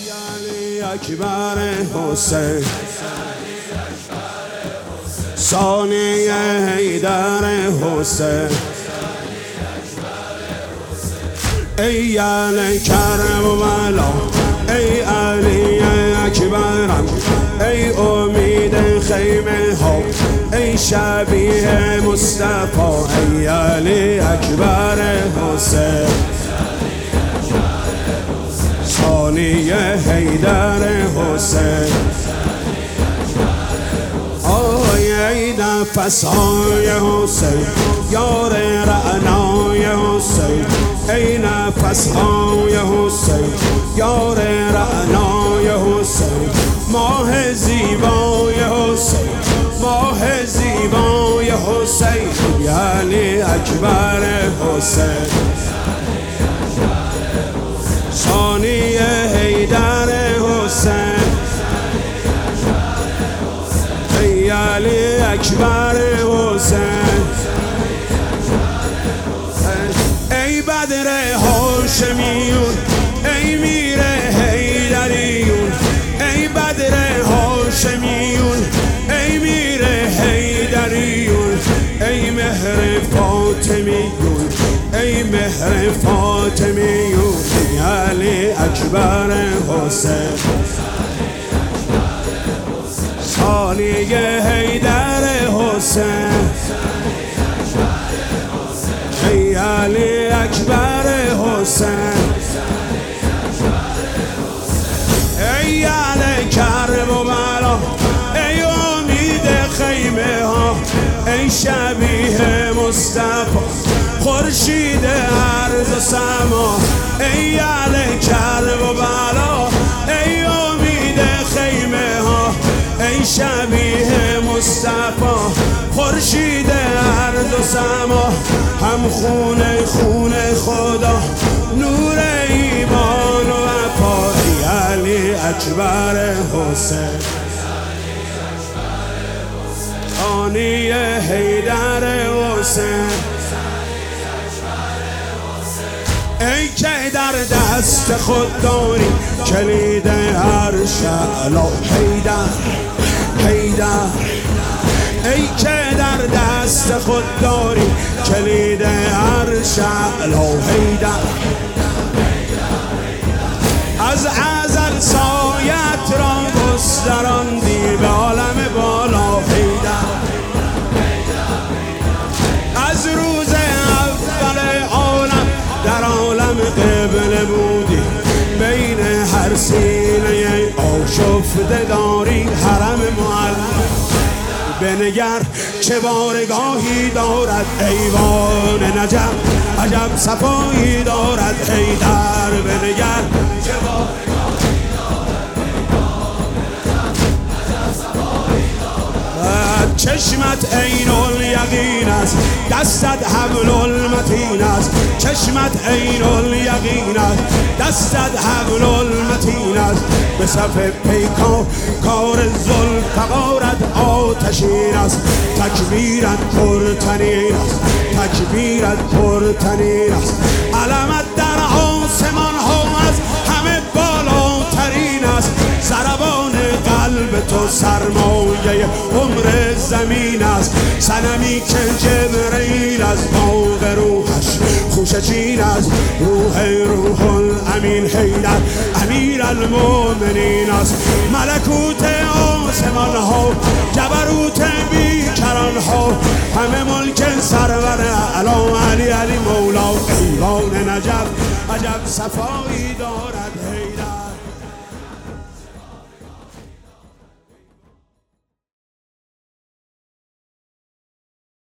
علی اکبر حسین ثانی حیدر حسین ای علی کربلا ای علی اکبرم ای امید خیمه ها ای شبیه مصطفی ای علی اکبر حسین ثانی حیدر حسین ای نفسهای حسین یار رعنای حسین ای نفسهای حسین یار رعنای حسین ماه زیبای حسین ماه زیبای حسین یعنی اکبر حسین ثانی حیدر حسین ای علی اکبر حسین ای بدر هاشمیون ای میر حیدریون ای بدر هاشمیون ای میر حیدریون ای مهر فاطمیون ای مهر فاطمیون ای علی اکبر حسین ثانی حیدر حسین ای علی اکبر حسین ای علی کربلا ای امید خیمه ها ای شبیه مصطفی خورشید ارض و سما ای علی کربلا ای امید خیمه ها ای شبیه مصطفی خورشید ارض و سما هم خونه خونه خدا نور ایمان و وفا ای علی اکبر حسین ثانی حیدر حسین ای که در دست خود داری کلید عرش اعلی حیدر حیدر ای که در دست خود داری کلید عرش اعلی حیدر از ازل سایت را گستراندی به عالم بالا حیدر از روز اول عالم در عالم قبله بودی بین هر سینه آشفته داری حرم معلم بنگر چه بارگاهی دارد ایوان نجف عجب صفایی دارد حیدر بنگر چه بارگاهی دارد عجب صفایی دارد چشمت عین الیقین است دستت حبل المتین است چشمت عین الیقین است دستت حبل المتین است به صف پیکان کار ذوالفقارت آتشین است تکبیرت پرتنین است تکبیرت پرتنین است علمت در آسمان ها از همه بالاترین است ضربان قلب تو سرمایه عمر زمین است صنمی که جبرئیل از باغ روحش خوشه چین است روح الامین حیدر امیر المؤمنین است ملکوت آسمان ها جبروت بیکران ها همه ملک سرور اعلی علی مولا ایوان نجف عجب صفایی دارد